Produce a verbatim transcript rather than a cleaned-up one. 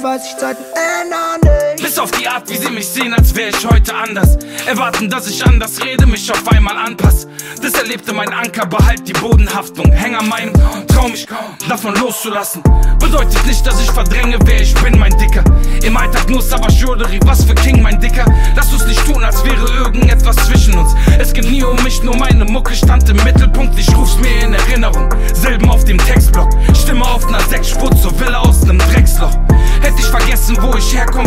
weiß ich, Zeiten ändern dich. Bis auf die Art, wie sie mich sehen, als wäre ich heute anders. Erwarten, dass ich anders rede, mich auf einmal anpasse. Das erlebte mein Anker, behalt die Bodenhaftung. Häng an meinem, trau mich davon loszulassen. Bedeutet nicht, dass ich verdränge, wer ich bin, mein Dicker. Im Alltag nur Savage-Joderie, was für King, mein Dicker. Lass uns nicht tun, als wäre irgendetwas zwischen uns. Es geht nie um mich, nur meine Mucke stand im Mittelpunkt. Ich ruf's mir in Erinnerung, Silben auf dem Textblock. Stimme auf ner Sechsspur zur Villa aus nem Drecksloch. Hätte ich vergessen, wo ich herkomme,